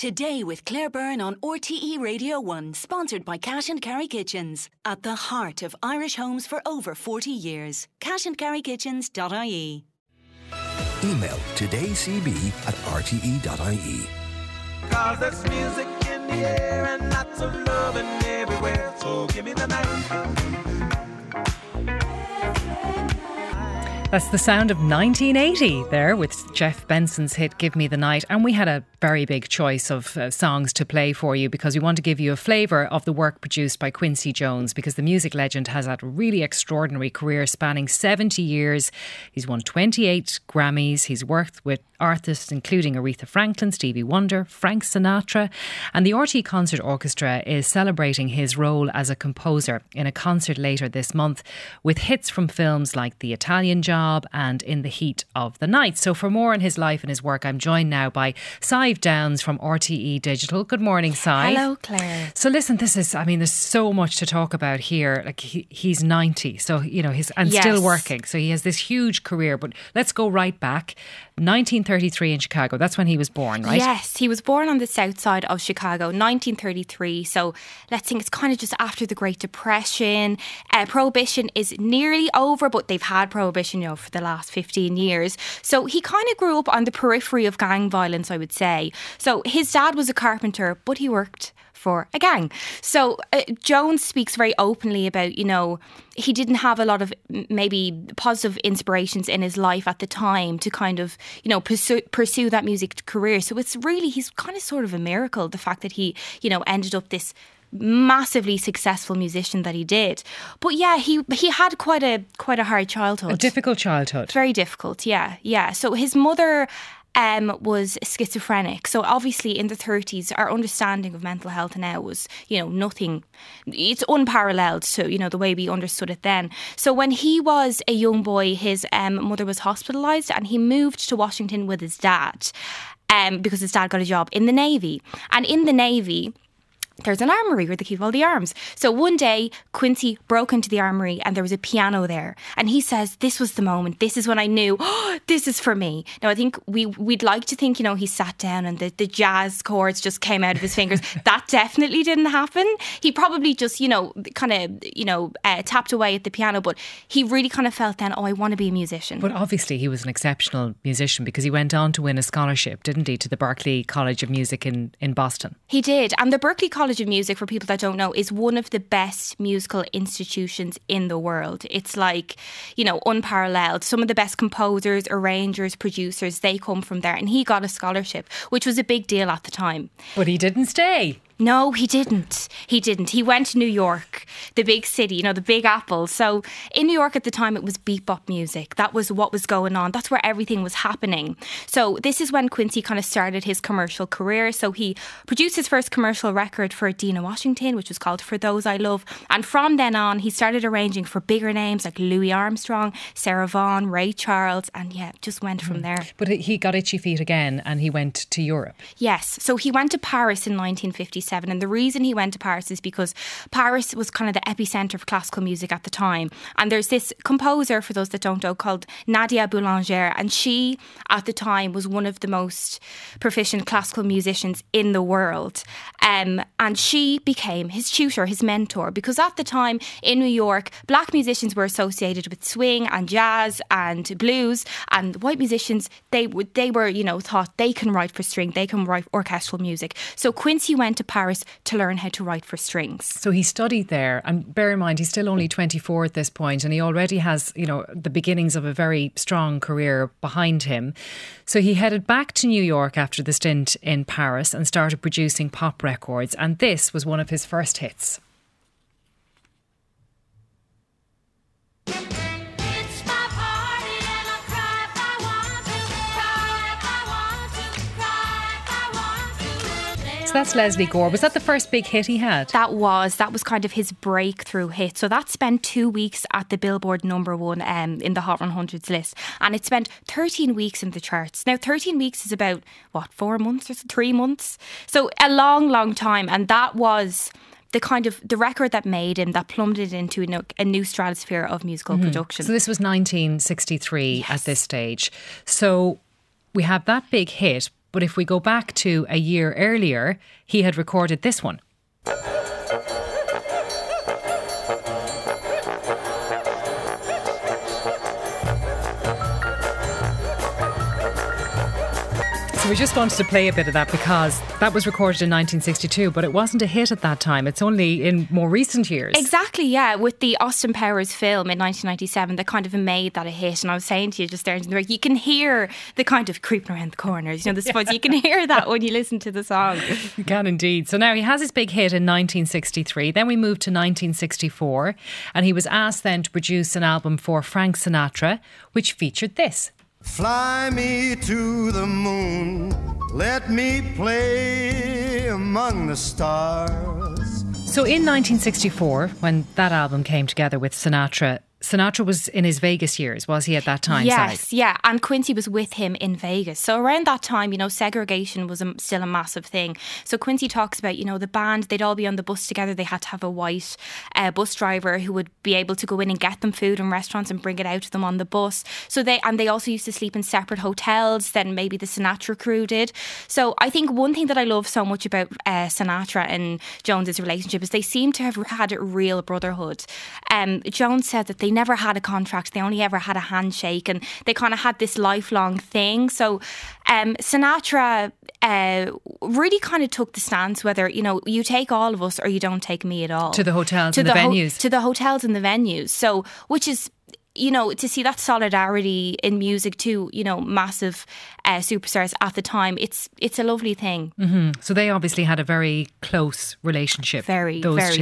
Today with Claire Byrne on RTE Radio 1, sponsored by Cash and Carry Kitchens. At the heart of Irish homes for over 40 years. cashandcarrykitchens.ie. Email todaycb@rte.ie. 'Cause there's music in the air and lots of loving everywhere. So give me the night. That's the sound of 1980 there with Jeff Benson's hit Give Me the Night. And we had a very big choice of songs to play for you because we want to give you a flavour of the work produced by Quincy Jones, because the music legend has had a really extraordinary career spanning 70 years. He's won 28 Grammys. He's worked with artists including Aretha Franklin, Stevie Wonder, Frank Sinatra. And the RTE Concert Orchestra is celebrating his role as a composer in a concert later this month with hits from films like The Italian Job and In the Heat of the Night. So for more on his life and his work, I'm joined now by Sive Downs from RTE Digital. Good morning, Sive. Hello, Claire. So listen, there's so much to talk about here. Like he's 90, so still working. So he has this huge career. But let's go right back. 1933 in Chicago. That's when he was born, right? Yes, he was born on the south side of Chicago, 1933. So let's think it's kind of just after the Great Depression. Prohibition is nearly over, but they've had prohibition, for the last 15 years. So he kind of grew up on the periphery of gang violence, I would say. So his dad was a carpenter, but he worked for a gang. So Jones speaks very openly about, he didn't have a lot of maybe positive inspirations in his life at the time to kind of, pursue that music career. So he's kind of sort of a miracle, the fact that he, ended up this massively successful musician that he did. But yeah, he had quite a hard childhood. A difficult childhood. Very difficult, yeah. So his mother was schizophrenic. So obviously in the 30s, our understanding of mental health now was, nothing. It's unparalleled to, the way we understood it then. So when he was a young boy, his mother was hospitalised and he moved to Washington with his dad because his dad got a job in the Navy. And in the Navy, there's an armoury where they keep all the arms. So one day, Quincy broke into the armoury and there was a piano there. And he says, this was the moment. This is when I knew, this is for me. Now, I think we'd like to think, he sat down and the jazz chords just came out of his fingers. That definitely didn't happen. He probably just, tapped away at the piano. But he really kind of felt then, I want to be a musician. But obviously he was an exceptional musician because he went on to win a scholarship, didn't he, to the Berklee College of Music in Boston. He did. And the Berklee College of Music, for people that don't know, is one of the best musical institutions in the world. It's like, unparalleled. Some of the best composers, arrangers, producers, they come from there. And he got a scholarship, which was a big deal at the time. But he didn't stay. No, he didn't. He went to New York, the big city, the Big Apple. So in New York at the time, it was bebop music. That was what was going on. That's where everything was happening. So this is when Quincy kind of started his commercial career. So he produced his first commercial record for Dinah Washington, which was called For Those I Love. And from then on, he started arranging for bigger names like Louis Armstrong, Sarah Vaughan, Ray Charles, and just went from there. But he got itchy feet again and he went to Europe. Yes. So he went to Paris in 1957. And the reason he went to Paris is because Paris was kind of the epicentre of classical music at the time. And there's this composer, for those that don't know, called Nadia Boulanger. And she, at the time, was one of the most proficient classical musicians in the world. And she became his tutor, his mentor, because at the time in New York, black musicians were associated with swing and jazz and blues. And white musicians, they were thought they can write for string, they can write orchestral music. So Quincy went to Paris to learn how to write for strings. So he studied there, and bear in mind he's still only 24 at this point, and he already has, the beginnings of a very strong career behind him. So he headed back to New York after the stint in Paris and started producing pop records, and this was one of his first hits. So that's Leslie Gore. Was that the first big hit he had? That was kind of his breakthrough hit. So that spent 2 weeks at the Billboard #1 in the Hot 100s list. And it spent 13 weeks in the charts. Now, 13 weeks is about, 4 months or 3 months? So a long, long time. And that was the record that made him, that plummeted into a new stratosphere of musical production. So this was 1963 at this stage. So we have that big hit. But if we go back to a year earlier, he had recorded this one. So we just wanted to play a bit of that because that was recorded in 1962, but it wasn't a hit at that time. It's only in more recent years. Exactly, yeah. With the Austin Powers film in 1997, that kind of made that a hit. And I was saying to you just there in the break, you can hear the kind of creeping around the corners, the spots. You can hear that when you listen to the song. You can indeed. So now he has his big hit in 1963. Then we moved to 1964, and he was asked then to produce an album for Frank Sinatra, which featured this. Fly me to the moon, let me play among the stars. So in 1964, when that album came together with Sinatra, Sinatra was in his Vegas years, was he, at that time? Yes, yeah. And Quincy was with him in Vegas. So around that time, segregation was still a massive thing. So Quincy talks about, the band, they'd all be on the bus together. They had to have a white bus driver who would be able to go in and get them food in restaurants and bring it out to them on the bus. So they also used to sleep in separate hotels than maybe the Sinatra crew did. So I think one thing that I love so much about Sinatra and Jones's relationship is they seem to have had a real brotherhood. Jones said that they never had a contract, they only ever had a handshake, and they kind of had this lifelong thing. So Sinatra really kind of took the stance whether you take all of us or you don't take me at all. To the hotels and the venues. To the hotels and the venues. So which is to see that solidarity in music too, massive superstars at the time, it's a lovely thing. Mm-hmm. So they obviously had a very close relationship. Very.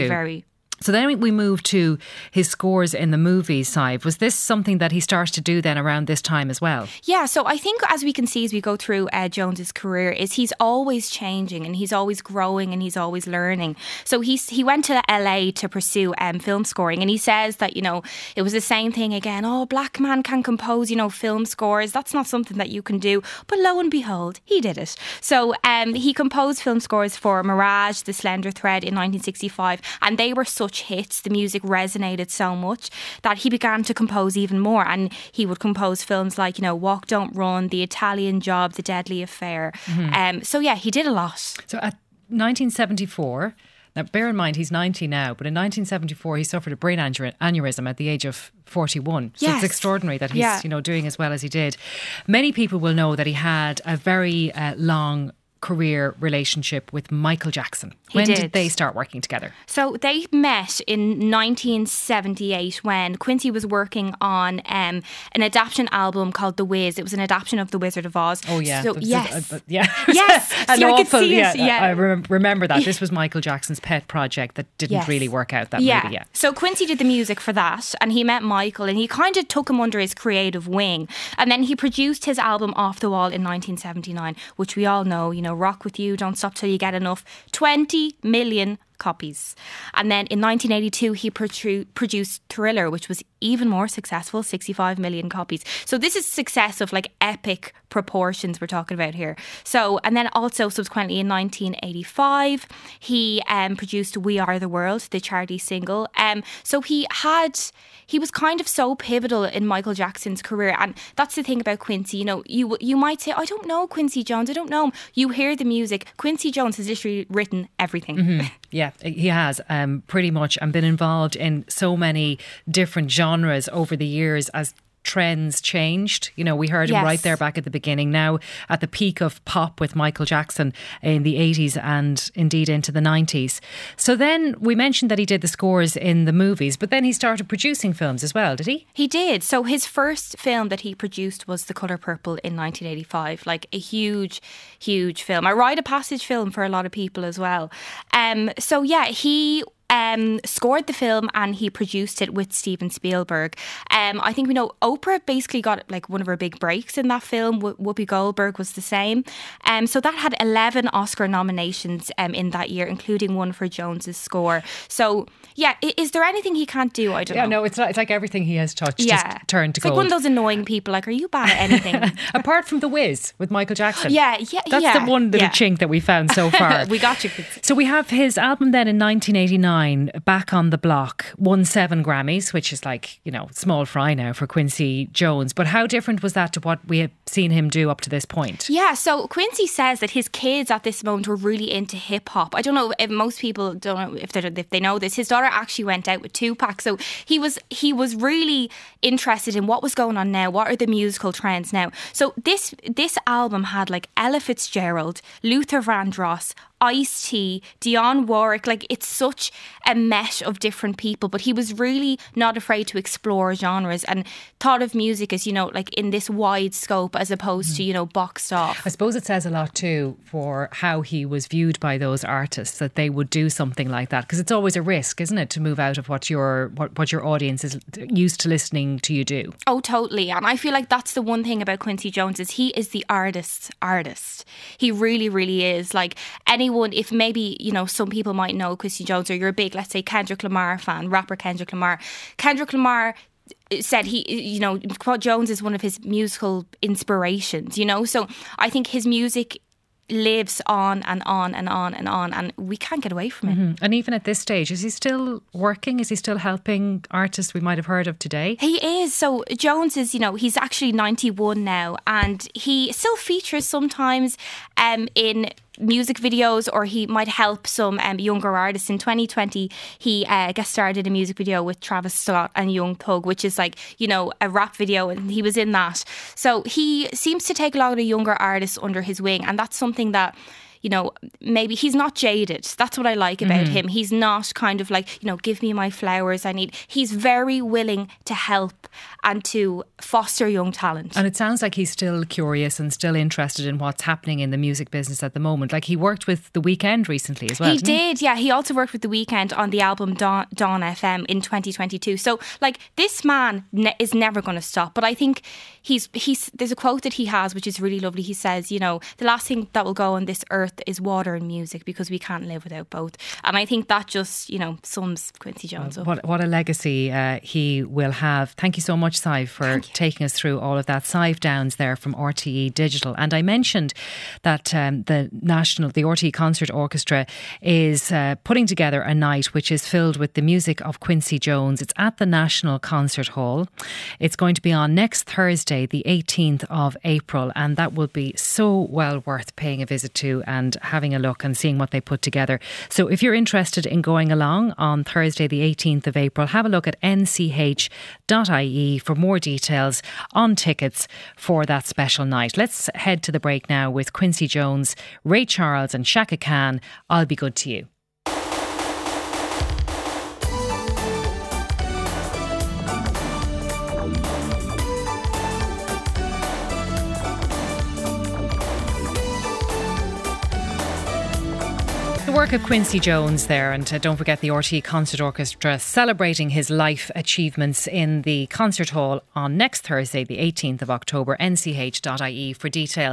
So then we move to his scores in the movies side. Was this something that he started to do then around this time as well? Yeah, so I think as we can see as we go through Jones's career is he's always changing and he's always growing and he's always learning. So he went to LA to pursue film scoring, and he says that, it was the same thing again. Oh, black man can compose, film scores. That's not something that you can do. But lo and behold, he did it. So he composed film scores for Mirage, The Slender Thread in 1965, and they were such hits, the music resonated so much that he began to compose even more, and he would compose films like Walk Don't Run, The Italian Job, The Deadly Affair. So yeah, he did a lot. So at 1974, now bear in mind he's 90 now, but in 1974 he suffered a brain aneurysm at the age of 41. So it's extraordinary that he's doing as well as he did. Many people will know that he had a very long career relationship with Michael Jackson. When did they start working together? So they met in 1978 when Quincy was working on an adaptation album called The Wiz. It was an adaptation of The Wizard of Oz. Oh yeah. So, yes. Yes. So I could see it. Yeah. I remember that. This was Michael Jackson's pet project that didn't really work out that movie. Yeah. So Quincy did the music for that, and he met Michael and he kind of took him under his creative wing. And then he produced his album Off the Wall in 1979, which we all know, Rock With You, Don't Stop Till You Get Enough, 20 million copies. And then in 1982 he produced Thriller, which was even more successful, 65 million copies. So this is success of like epic proportions we're talking about here. So, and then also subsequently in 1985 he produced We Are the World, the charity single. So he was kind of so pivotal in Michael Jackson's career, and that's the thing about Quincy. You might say, I don't know Quincy Jones, I don't know him. You hear the music. Quincy Jones has literally written everything. Mm-hmm. Yeah, he has pretty much, and been involved in so many different genres over the years as trends changed. We heard him right there back at the beginning. Now at the peak of pop with Michael Jackson in the 80s and indeed into the 90s. So then we mentioned that he did the scores in the movies, but then he started producing films as well, did he? He did. So his first film that he produced was The Colour Purple in 1985, like a huge, huge film. A rite of passage film for a lot of people as well. So yeah, he scored the film and he produced it with Steven Spielberg. I think we know Oprah basically got like one of her big breaks in that film. Whoopi Goldberg was the same. So that had 11 Oscar nominations in that year, including one for Jones's score. So yeah, is there anything he can't do? I don't know. No, it's not. It's like everything he has touched just turned to gold. It's like one of those annoying people. Like, are you bad at anything? Apart from The Wiz with Michael Jackson. That's the one little chink that we found so far. We got you. So we have his album then in 1989. 1989, back on the block, won 7 Grammys, which is like, you know, small fry now for Quincy Jones. But how different was that to what we had seen him do up to this point? Yeah, so Quincy says that his kids at this moment were really into hip hop. I don't know if most people don't know if they know this. His daughter actually went out with Tupac, so he was really interested in what was going on now. What are the musical trends now? So this album had like Ella Fitzgerald, Luther Vandross, Ice-T, Dionne Warwick. Like, it's such a mesh of different people, but he was really not afraid to explore genres and thought of music as, you know, like in this wide scope as opposed to, you know, boxed off. I suppose it says a lot too for how he was viewed by those artists, that they would do something like that, because it's always a risk, isn't it, to move out of what your audience is used to listening to you do. Oh, totally. And I feel like that's the one thing about Quincy Jones, is he is the artist's artist. He really, really is. Like, anyone, if maybe, you know, some people might know Quincy Jones, or you're a big, let's say, Kendrick Lamar fan, rapper Kendrick Lamar said Jones is one of his musical inspirations, you know. So I think his music lives on and on and on and on, and we can't get away from it. Mm-hmm. And even at this stage, is he still working? Is he still helping artists we might have heard of today? He is. So Jones is, you know, he's actually 91 now, and he still features sometimes in music videos, or he might help some younger artists. In 2020, he guest starred in a music video with Travis Scott and Young Thug, which is like, you know, a rap video, and he was in that. So he seems to take a lot of younger artists under his wing, and that's something that, you know, maybe he's not jaded. That's what I like about him. He's not kind of like, you know, give me my flowers, he's very willing to help and to foster young talent. And it sounds like he's still curious and still interested in what's happening in the music business at the moment. Like, he worked with The Weeknd recently as well. He did, yeah. He also worked with The Weeknd on the album Dawn FM in 2022. So, like, this man is never going to stop. But I think there's a quote that he has which is really lovely. He says, you know, the last thing that will go on this earth is water and music, because we can't live without both. And I think that just, you know, sums Quincy Jones up. What a legacy he will have. Thank you so much, Sive, for taking us through all of that. Sive Downs there from RTE Digital. And I mentioned that the RTE Concert Orchestra is putting together a night which is filled with the music of Quincy Jones. It's at the National Concert Hall. It's going to be on next Thursday, the 18th of April, and that will be so well worth paying a visit to and having a look and seeing what they put together. So if you're interested in going along on Thursday the 18th of April, have a look at nch.ie for more details on tickets for that special night. Let's head to the break now with Quincy Jones, Ray Charles and Shaka Khan. I'll Be Good to You. The work of Quincy Jones there, and don't forget the RTE Concert Orchestra celebrating his life achievements in the concert hall on next Thursday, the 18th of October. nch.ie for details.